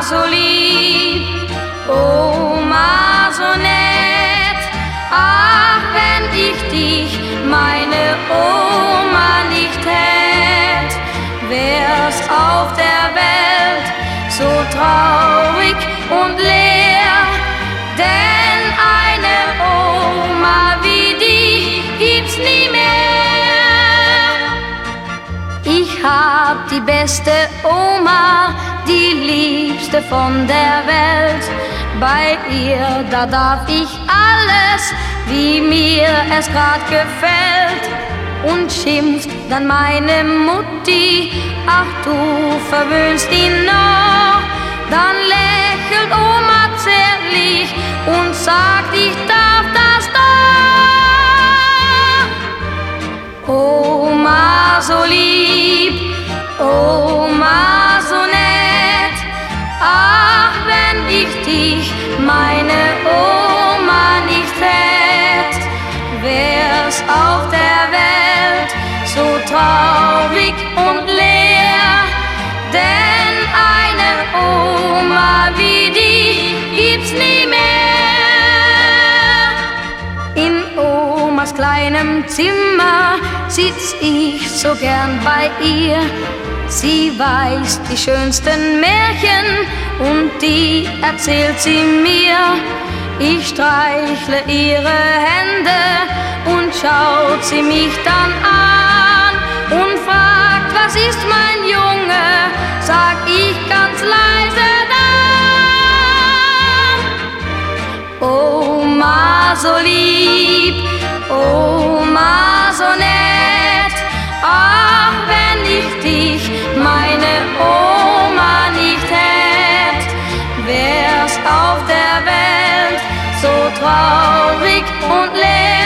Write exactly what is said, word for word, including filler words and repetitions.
so lieb, Oma so nett. Ach, wenn ich dich, meine Oma, nicht hätt, wär's auf der Welt so traurig und leer. Denn eine Oma wie die gibt's nie mehr. Ich hab die beste Oma, die liebste von der Welt. Bei ihr, da darf ich alles, wie mir es grad gefällt. Und schimpft dann meine Mutti, ach du verwöhnst ihn noch. Dann lächelt Oma zärtlich und sagt, ich darf das doch. Oma so lieb, Oma so nett. Ach, wenn ich dich, meine Oma, nicht hätt, wär's auf der Welt so traurig und leer. Denn eine Oma wie die gibt's nie mehr. In Omas kleinem Zimmer sitz ich so gern bei ihr. Sie weiß die schönsten Märchen und die erzählt sie mir. Ich streichle ihre Hände und schaut sie mich dann an und fragt, was ist mein Junge? Sag ich ganz leise dann. Oma so lieb, Oma so nett. Ach, wenn ich dich, meine Oma, nicht hätt, wär's auf der Welt so traurig und leer.